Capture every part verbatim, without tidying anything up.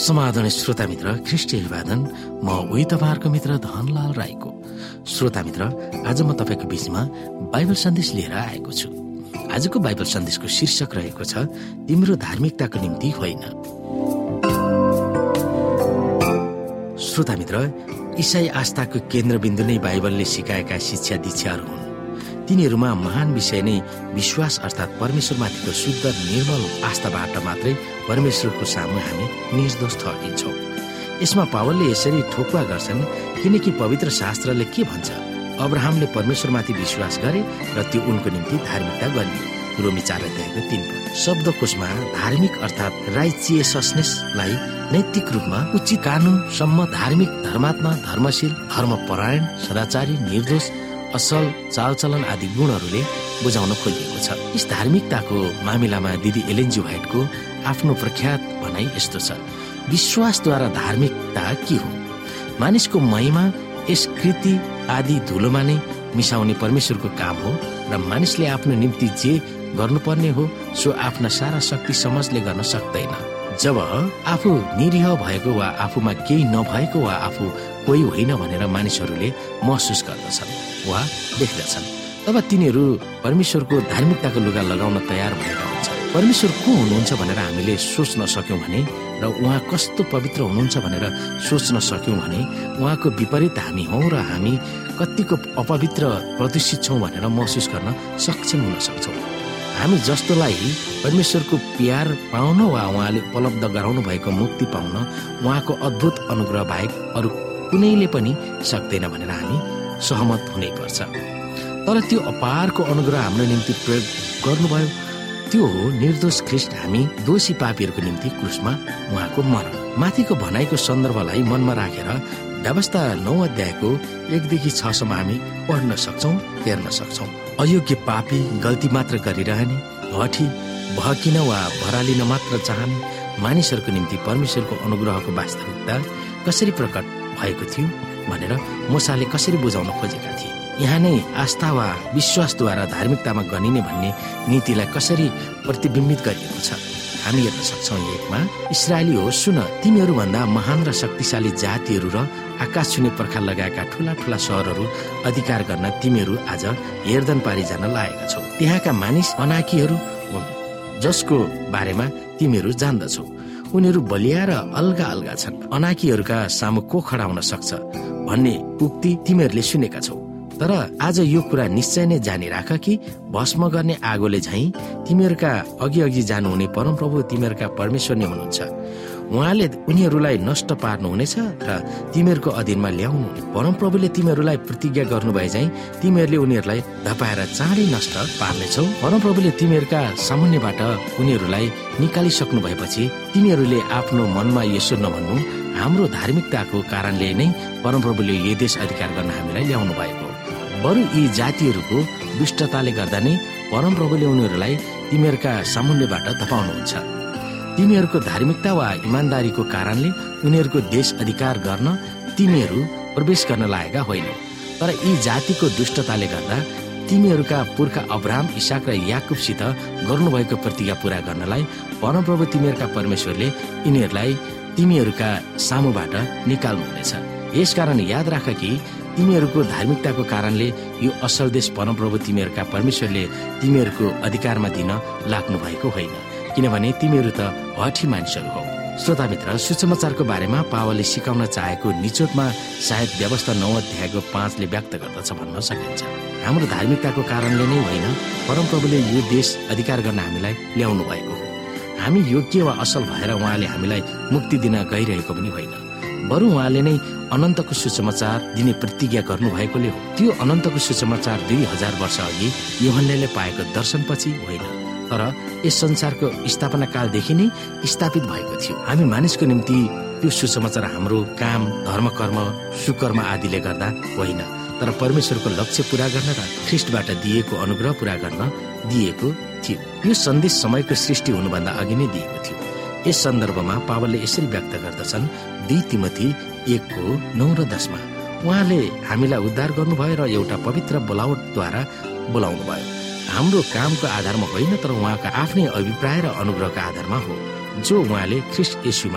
समाधान श्रोता मित्र, ख्रिस्टी अभिवादन। म उही तपाईँहरूको मित्र धनलाल राईको। श्रोता मित्र, आज म तपाईँको बीचमा बाइबल सन्देश लिएर आएको छु। आजको बाइबल सन्देशको शीर्षक रहेको छ, तिम्रो धार्मिकताको निम्ति होइन। श्रोता मित्र, ईसाई आस्थाको केन्द्रबिन्दु नै बाइबलले सिकाएका शिक्षा दीक्षाहरू हुन्। तिनीहरूमा महान विषय नै विश्वास अर्थात् परमेश्वरमाथिको शुद्ध निर्मल आस्थाबाट मात्रै परमेश्वरको सामु हामी निर्दोष ठहरिन्छौँ। यसमा पावलले यसरी ठोकुवा गर्छन्, किनकि पवित्र शास्त्रले के भन्छ? अब्राहमले परमेश्वरमाथि विश्वास गरे र त्यो उनको निम्ति धार्मिकता गरियो। रोमी चार अध्यायको तीन पद। शब्दकोशमा धार्मिक अर्थात् राइचियसनेसलाई नैतिक रूपमा उचित कानुनसम्म धार्मिक, धर्मात्मा, धर्मशील, धर्मपरायण, सदाचारी, निर्दोष, असल चालचलन आदि गुणहरूले बुझाउन खोजिएको छ। यस धार्मिकताको मामिलामा दिदी एलेन जी व्हाइटको आफ्नो प्रख्यात भनाइ यस्तो छ, विश्वासद्वारा धार्मिकता के हो? मानिसको महिमा यस कृति आदि धुलोमा नै मिसाउने परमेश्वरको काम हो र मानिसले आफ्नो निम्ति जे गर्नुपर्ने हो सो आफ्ना सारा शक्ति समझले गर्न सक्दैन। जब आफू निरीह भएको वा आफूमा केही नभएको वा आफू कोही होइन भनेर मानिसहरूले महसुस गर्दछन् वा देख्दछन्, तब तिनीहरू परमेश्वरको धार्मिकताको लुगा लगाउन तयार भएका हुन्छन्। परमेश्वर को हुनुहुन्छ भनेर हामीले सोच्न सक्यौँ भने र उहाँ कस्तो पवित्र हुनुहुन्छ भनेर सोच्न सक्यौँ भने उहाँको विपरीत हामी हौँ र हामी कतिको अपवित्र प्रदूषित छौँ भनेर महसुस गर्न सक्षम हुन सक्छौँ। हामी जस्तोलाई परमेश्वरको प्यार पाउन वा उहाँले उपलब्ध गराउनु भएको मुक्ति पाउन उहाँको अद्भुत अनुग्रह बाहेक अरू कुनैले पनि सक्दैन भनेर हामी सहमत हुनै पर्छ। तर त्यो अपारको अनुग्रह हाम्रो निम्ति प्रयोग गर्नुभयो, त्यो हो निर्दोष ख्रिस्ट, हामी दोषी पापीहरूको निम्ति क्रुसमा उहाँको मरण। माथिको भनाइको सन्दर्भलाई मनमा राखेर व्यवस्था नौ अध्यायको एकदेखि छसम्म हामी पढ्न सक्छौँ, हेर्न सक्छौँ। अयोग्य पापी, गल्ती मात्र गरिरहने, हठी, भकिन वा भरालिन मात्र चाहने मानिसहरूको निम्ति परमेश्वरको अनुग्रहको वास्तविकता कसरी प्रकट भएको थियो भनेर मूसाले कसरी बुझाउन खोजेका थिए। यहाँ नै आस्था वा विश्वासद्वारा धार्मिकतामा गनिने भन्ने नीतिलाई कसरी प्रतिबिम्बित गरिएको छ हामी हेर्न सक्छौँ। एकमा, इस्राएली हो सुन, तिमीहरूभन्दा महान र शक्तिशाली जातिहरू र आकाश छुने पर्खा लगाएका ठुला ठुला सहरहरू अधिकार गर्न तिमीहरू आज हेर्दन पारी जान लागेका छौ। त्यहाँका मानिस अनाकीहरू हुन् जसको बारेमा तिमीहरू जान्दछौ। उनीहरू बलिया र अलगा अलगा छन्। अनाकीहरूका सामु को खडा हुन सक्छ भन्ने उक्ति तिमीहरूले सुनेका छौ। तर आज यो कुरा निश्चय नै जानिराख कि भस्म गर्ने आगोले झैं तिमीहरूका अघि अघि जानुहुने परमप्रभु तिमीहरूका परमेश्वर नै हुनुहुन्छ। उहाँले उनीहरूलाई नष्ट पार्नुहुनेछ र तिमीहरूको अधीनमा ल्याउनु। परमप्रभुले तिमीहरूलाई प्रतिज्ञा गर्नुभए झैं तिमीहरूले उनीहरूलाई धपाएर चाँडै नष्ट पार्नेछौ। परमप्रभुले तिमीहरूका सामुन्नेबाट उनीहरूलाई निकालिसक्नु भएपछि तिमीहरूले आफ्नो मनमा यसो नभन्नु, हाम्रो धार्मिकताको कारणले नै परमप्रभुले यो देश अधिकार गर्न हामीलाई ल्याउनु भएको, बरु यी जातिहरूको दुष्टताले गर्दा नै परमप्रभुले उनीहरूलाई तिमीहरूका सामुन्नेबाट धपाउनुहुन्छ। तिमीहरूको धार्मिकता वा इमान्दारीको कारणले उनीहरूको देश अधिकार गर्न तिमीहरू प्रवेश गर्न लागेका होइनौ। तर यी जातिको दुष्टताले गर्दा तिमीहरूका पुर्खा अब्राहम, इसाक र याकुबसित गर्नुभएको प्रतिज्ञा पूरा गर्नलाई परमप्रभु तिमीहरूका परमेश्वरले यिनीहरूलाई तिमीहरूका सामुबाट निकाल्नुहुनेछ। यसकारण याद राख कि तिमीहरूको धार्मिकताको कारणले यो असल देश परमप्रभु तिमीहरूका परमेश्वरले तिमीहरूको अधिकारमा दिन लाग्नु भएको होइन, किनभने तिमीहरू त हठी मानिसहरू हौ। श्रोता मित्र, सुसमाचारको बारेमा पावलले सिकाउन चाहेको निचोटमा सायद व्यवस्था नौ अध्यायको पाँचले व्यक्त गर्दछ भन्न सकिन्छ। हाम्रो धार्मिकताको कारणले नै होइन, परमप्रभुले यो देश अधिकार गर्न हामीलाई ल्याउनु भएको हो। हामी योग्य वा असल भएर उहाँले हामीलाई मुक्ति दिन गइरहेको पनि होइन, बरु उहाँले नै अनन्तको सुसमाचार दिने प्रतिज्ञा गर्नु भएकोले हो। त्यो अनन्तको सुसमाचार दुई हजार वर्ष अघि यूहन्नाले पाएको दर्शनपछि होइन, तर यस संसारको स्थापना कालदेखि नै स्थापित भएको थियो। हामी मानिसको निम्ति त्यो सुसमाचार हाम्रो काम, धर्म, कर्म, सुकर्म आदिले गर्दा होइन, तर परमेश्वरको लक्ष्य पूरा गर्न र ख्रिस्टबाट दिएको अनुग्रह पूरा गर्न दिएको थियो। यो सन्देश समयको सृष्टि हुनुभन्दा अघि नै दिएको थियो। यस सन्दर्भमा पावलले यसरी व्यक्त गर्दछन्, दुई तिमोथी एकको नौ र दसमा, उहाँले हामीलाई उद्धार गर्नुभयो र एउटा पवित्र बोलावटद्वारा बोलाउनु भयो। हाम्रो कामको आधारमा होइन, तर उहाँका आफ्नै अभिप्राय र अनुग्रहका आधारमा हो, जो उहाँले ख्रिस्ट येशूमा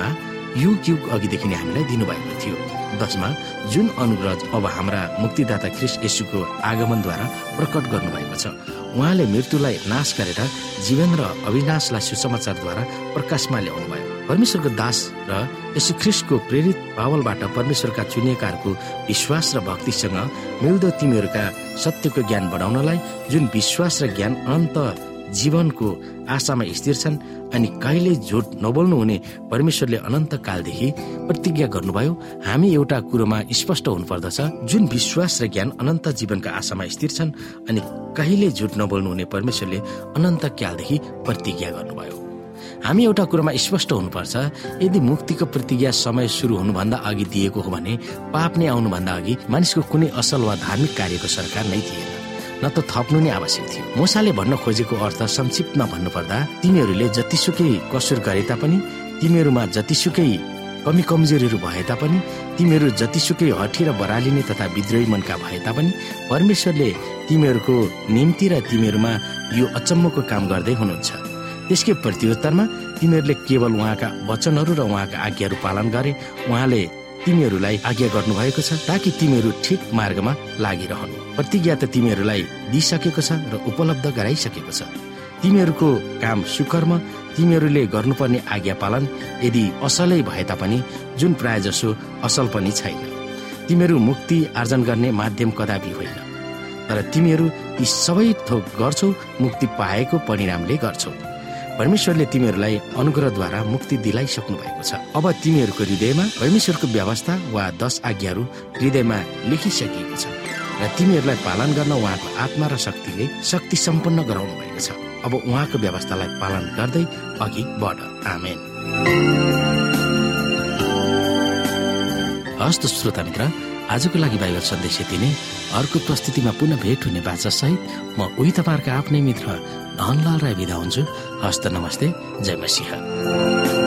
युग युग अघिदेखि नै हामीलाई दिनुभएको थियो। दसमा जुन अनुग्रह अब हाम्रा मुक्तिदाता ख्रीष्ट येशूको आगमनद्वारा प्रकट गर्नुभएको छ। उहाँले मृत्युलाई नाश गरेर जीवन र अविनाशलाई सुसमाचारद्वारा प्रकाशमा ल्याउनुभयो। परमेश्वरको दास र येशू ख्रीष्टको प्रेरित पावलबाट परमेश्वरका चुनिएकाहरूको विश्वास र भक्तिसँग मिल्दो तिमीहरूका सत्यको ज्ञान बढाउनलाई, जुन विश्वास र ज्ञान अनन्त जीवनको आशामा स्थिर छन् अनि कहिले झुट नबोल्नु हुने परमेश्वरले अनन्त कालदेखि प्रतिज्ञा गर्नुभयो। हामी एउटा कुरोमा स्पष्ट हुनुपर्दछ, जुन विश्वास र ज्ञान अनन्त जीवनका आशामा स्थिर छन् अनि कहिले झुट नबोल्नु हुने परमेश्वरले अनन्त कालदेखि प्रतिज्ञा गर्नुभयो। हामी एउटा कुरोमा स्पष्ट हुनुपर्छ, यदि मुक्तिको प्रतिज्ञा समय सुरु हुनुभन्दा अघि दिएको हो भने पाप नै आउनुभन्दा अघि मानिसको कुनै असल वा धार्मिक कार्यको सरकार नै थिएन, न त थप्नु नै आवश्यक थियो। मूसाले भन्न खोजेको अर्थ संक्षिप्तमा भन्नुपर्दा, तिमीहरूले जतिसुकै कसुर गरे तापनि, तिमीहरूमा जतिसुकै कमी कमजोरीहरू भए तापनि, तिमीहरू जतिसुकै हठी र बरालिने तथा विद्रोही मनका भए तापनि, परमेश्वरले तिमीहरूको निम्ति र तिमीहरूमा यो अचम्मको काम गर्दै हुनुहुन्छ। त्यसकै प्रत्युत्तरमा तिमीहरूले केवल उहाँका वचनहरू र उहाँका आज्ञाहरू पालन गरे। उहाँले तिमीहरूलाई आज्ञा गर्नुभएको छ ताकि तिमीहरू ठिक मार्गमा लागिरहनु। प्रतिज्ञा त तिमीहरूलाई दिइसकेको छ र उपलब्ध गराइसकेको छ। तिमीहरूको काम सुकर्म, तिमीहरूले गर्नुपर्ने आज्ञा पालन यदि असलै भए तापनि, जुन प्राय जसो असल पनि छैन। तिमीहरू मुक्ति आर्जन गर्ने माध्यम कदापि होइन, तर तिमीहरू यी सबै थोक गर्छौ मुक्ति पाएको परिणामले गर्छौ। परमेश्वरले तिमीहरूलाई अनुग्रहद्वारा मुक्ति दिलाइसक्नु भएको छ। अब तिमीहरूको हृदयमा परमेश्वरको व्यवस्था वा दश आज्ञाहरू हृदयमा लेखिसकिएको छ र तिमीहरूलाई पालन गर्न उहाँको आत्मा र शक्तिले शक्ति सम्पन्न गराउनु भएको छ। अब उहाँको व्यवस्थालाई पालन गर्दै अघि बढ। आमेन। हस्त श्रोता मित्र, आजको लागि बाइबल सन्देश यति नै। अर्को प्रस्तुतिमा पुनः भेट हुने बाचा सहित म उही तपाईँहरूका आफ्नै मित्र धनलाल राई बिदा हुन्छु। हस्त नमस्ते, जय मसीह।